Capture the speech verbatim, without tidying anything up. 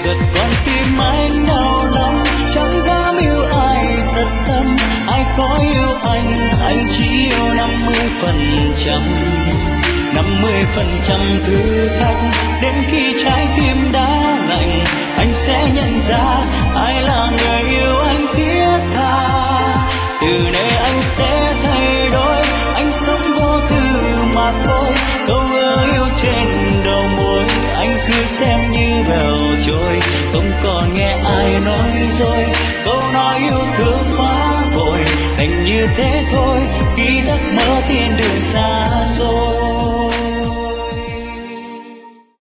chợt con tim anh đau lòng, chẳng dám yêu ai thật tâm. Ai có yêu anh, anh chỉ yêu năm mươi phần trăm. Năm mươi phần trăm thử thách, đến khi trái tim đã lạnh, anh sẽ nhận ra ai là người yêu anh thiết tha. Từ nay anh sẽ thay đổi, anh sống vô tư mà thôi. Câu ước yêu trên đầu môi, anh cứ xem như bèo trôi, không còn nghe ai nói dối. Câu nói yêu thương quá vội, đành như thế thôi, khi giấc mơ thiên đường xa xôi.